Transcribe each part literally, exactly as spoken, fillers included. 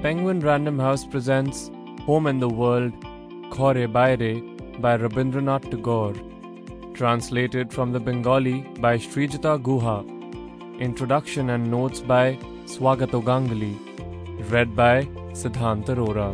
Penguin Random House presents Home and the World, Khore Baire by Rabindranath Tagore, translated from the Bengali by Srijata Guha. Introduction and notes by Swagato Ganguly, read by Siddhant Arora.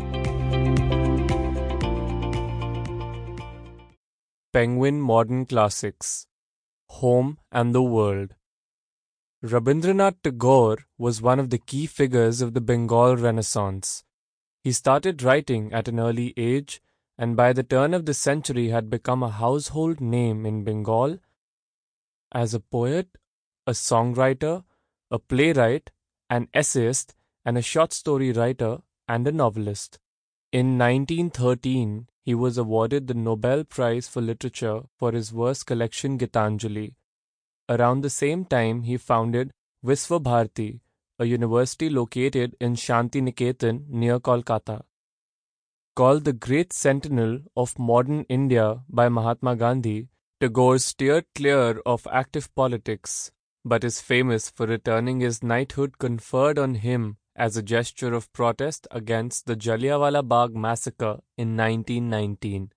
Penguin Modern Classics, Home and the World. Rabindranath Tagore was one of the key figures of the Bengal Renaissance. He started writing at an early age, and by the turn of the century had become a household name in Bengal as a poet, a songwriter, a playwright, an essayist, and a short story writer and a novelist. In nineteen thirteen, he was awarded the Nobel Prize for Literature for his verse collection Gitanjali. Around the same time, he founded Visva Bharati, a university located in Shantiniketan near Kolkata. Called the Great Sentinel of Modern India by Mahatma Gandhi, Tagore steered clear of active politics, but is famous for returning his knighthood conferred on him as a gesture of protest against the Jallianwala Bagh massacre in nineteen nineteen.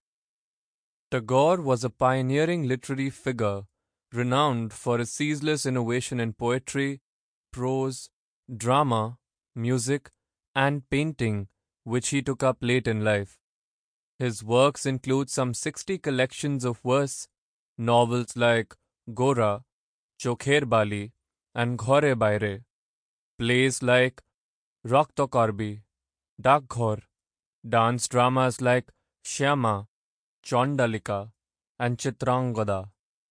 Tagore was a pioneering literary figure, renowned for his ceaseless innovation in poetry, prose, drama, music, and painting, which he took up late in life. His works include some sixty collections of verse, novels like Gora, Chokher Bali, and Khore Baire, plays like Rakto Karbi, Dakghor, dance dramas like Shyama, Chondalika, and Chitrangada.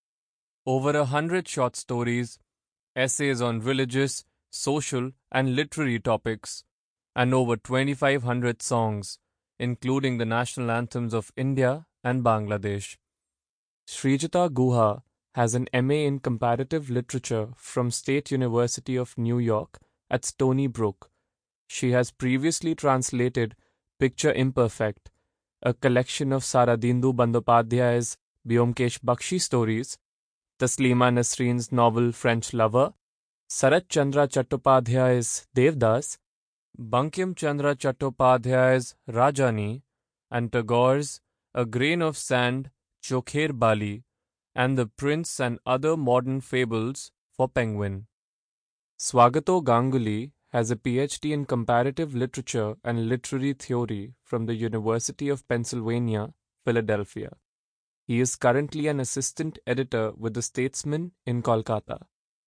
Over a hundred short stories, essays on religious, social, and literary topics, and over twenty-five hundred songs, including the national anthems of India and Bangladesh. Srijata Guha has an M A in Comparative Literature from State University of New York at Stony Brook. She has previously translated Picture Imperfect, a collection of Saradindu Bandyopadhyay's Byomkesh Bakshi stories, Taslima Nasreen's novel French Lover, Sarat Chandra Chattopadhyay's Devdas, Bankim Chandra Chattopadhyay's Rajani, and Tagore's A Grain of Sand, Chokher Bali, and The Prince and Other Modern Fables for Penguin. Swagato Ganguly has a P H D in Comparative Literature and Literary Theory from the University of Pennsylvania, Philadelphia. He is currently an assistant editor with The Statesman in Kolkata.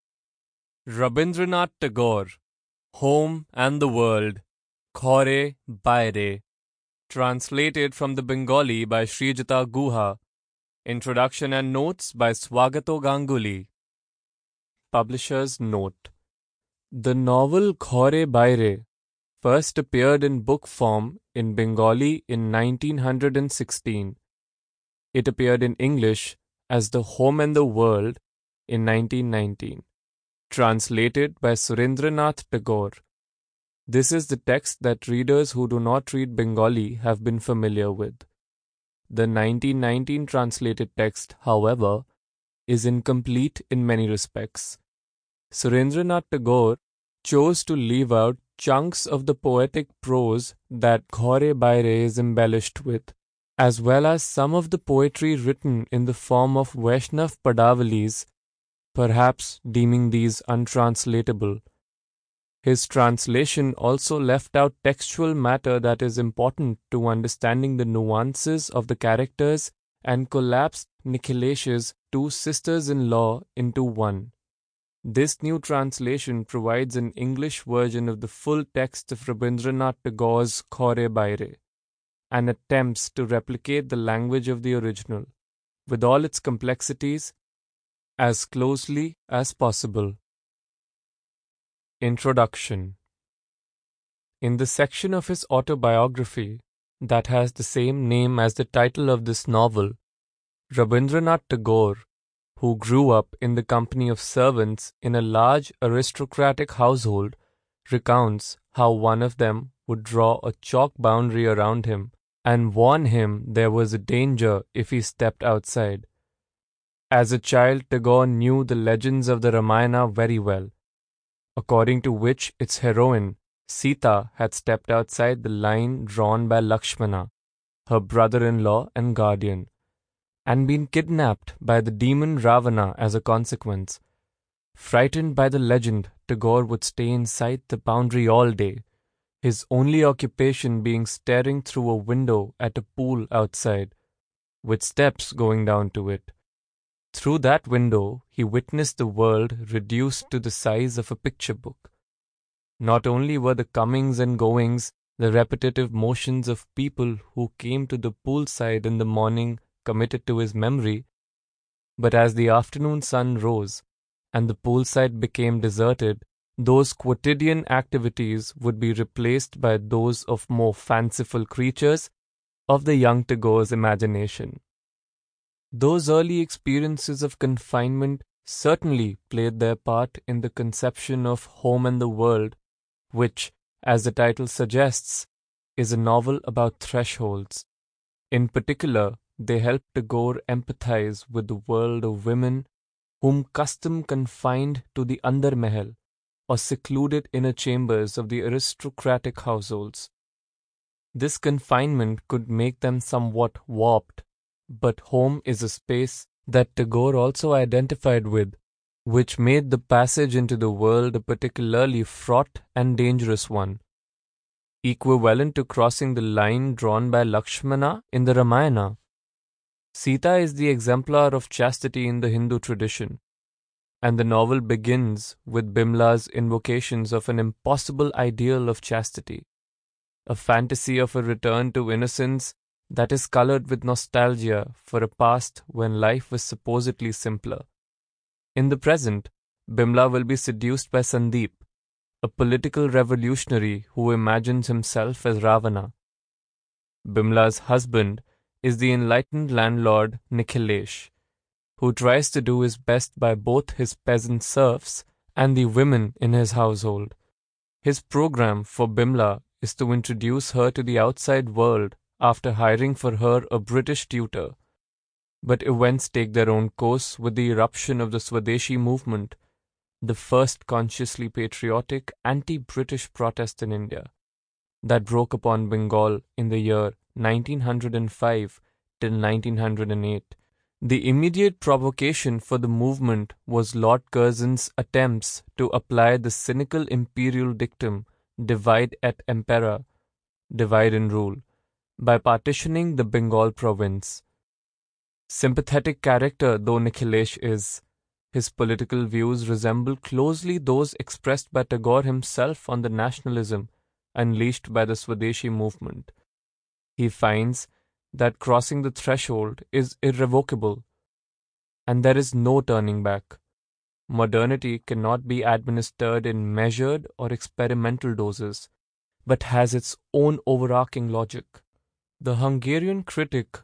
Rabindranath Tagore, Home and the World, Khore Baire, translated from the Bengali by Srijata Guha. Introduction and notes by Swagato Ganguly. Publisher's note. The novel Khore Baire first appeared in book form in Bengali in nineteen sixteen. It appeared in English as The Home and the World in nineteen nineteen, translated by Surendranath Tagore. This is the text that readers who do not read Bengali have been familiar with. The nineteen nineteen translated text, however, is incomplete in many respects. Surendranath Tagore chose to leave out chunks of the poetic prose that Khore Baire is embellished with, as well as some of the poetry written in the form of Vaishnav Padavalis, perhaps deeming these untranslatable. His translation also left out textual matter that is important to understanding the nuances of the characters and collapsed Nikhilesh's two sisters-in-law into one. This new translation provides an English version of the full text of Rabindranath Tagore's Khore Baire, and attempts to replicate the language of the original, with all its complexities, as closely as possible. Introduction. In the section of his autobiography that has the same name as the title of this novel, Rabindranath Tagore, who grew up in the company of servants in a large aristocratic household, recounts how one of them would draw a chalk boundary around him and warn him there was a danger if he stepped outside. As a child, Tagore knew the legends of the Ramayana very well, according to which its heroine, Sita had stepped outside the line drawn by Lakshmana, her brother-in-law and guardian, and been kidnapped by the demon Ravana as a consequence. Frightened by the legend, Tagore would stay inside the boundary all day, his only occupation being staring through a window at a pool outside, with steps going down to it. Through that window, he witnessed the world reduced to the size of a picture book. Not only were the comings and goings, the repetitive motions of people who came to the poolside in the morning committed to his memory, but as the afternoon sun rose and the poolside became deserted, those quotidian activities would be replaced by those of more fanciful creatures of the young Tagore's imagination. Those early experiences of confinement certainly played their part in the conception of Home and the World, which, as the title suggests, is a novel about thresholds. In particular, they help Tagore empathize with the world of women whom custom confined to the Andar Mahal, or secluded inner chambers of the aristocratic households. This confinement could make them somewhat warped, but home is a space that Tagore also identified with, which made the passage into the world a particularly fraught and dangerous one. Equivalent to crossing the line drawn by Lakshmana in the Ramayana, Sita is the exemplar of chastity in the Hindu tradition, and the novel begins with Bimla's invocations of an impossible ideal of chastity, a fantasy of a return to innocence that is colored with nostalgia for a past when life was supposedly simpler. In the present, Bimla will be seduced by Sandeep, a political revolutionary who imagines himself as Ravana. Bimla's husband is the enlightened landlord Nikhilesh, who tries to do his best by both his peasant serfs and the women in his household. His program for Bimla is to introduce her to the outside world after hiring for her a British tutor. But events take their own course with the eruption of the Swadeshi movement, the first consciously patriotic anti-British protest in India, that broke upon Bengal in the year nineteen oh five till nineteen oh eight. The immediate provocation for the movement was Lord Curzon's attempts to apply the cynical imperial dictum, divide et impera, divide and rule, by partitioning the Bengal province. Sympathetic character though Nikhilesh is, his political views resemble closely those expressed by Tagore himself on the nationalism unleashed by the Swadeshi movement. He finds that crossing the threshold is irrevocable, and there is no turning back. Modernity cannot be administered in measured or experimental doses, but has its own overarching logic. The Hungarian critic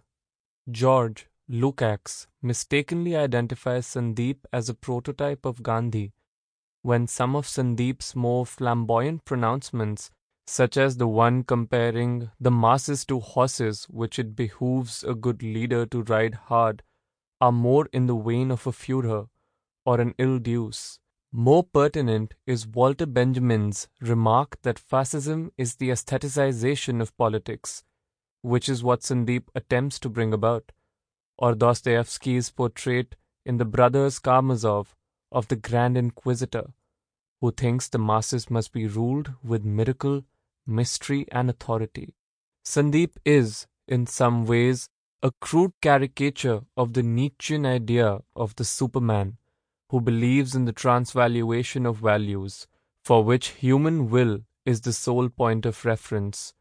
George Lukács mistakenly identifies Sandeep as a prototype of Gandhi, when some of Sandeep's more flamboyant pronouncements, such as the one comparing the masses to horses which it behooves a good leader to ride hard, are more in the vein of a Führer or an ill deuce. More pertinent is Walter Benjamin's remark that fascism is the aestheticization of politics, which is what Sandeep attempts to bring about, or Dostoevsky's portrait in The Brothers Karamazov of the Grand Inquisitor, who thinks the masses must be ruled with miracle, mystery, and authority. Sandeep is, in some ways, a crude caricature of the Nietzschean idea of the Superman, who believes in the transvaluation of values, for which human will is the sole point of reference.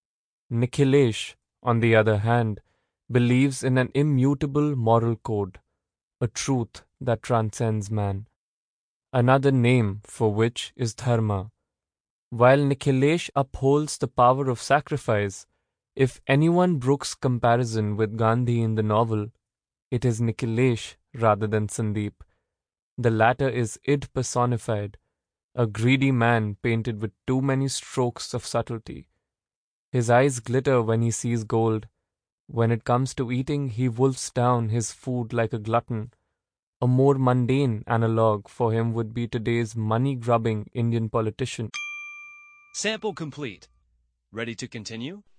Nikhilesh, on the other hand, believes in an immutable moral code, a truth that transcends man, another name for which is dharma. While Nikhilesh upholds the power of sacrifice, if anyone brooks comparison with Gandhi in the novel, it is Nikhilesh rather than Sandeep. The latter is id personified, a greedy man painted with too many strokes of subtlety. His eyes glitter when he sees gold. When it comes to eating, he wolfs down his food like a glutton. A more mundane analogue for him would be today's money-grubbing Indian politician. Sample complete. Ready to continue?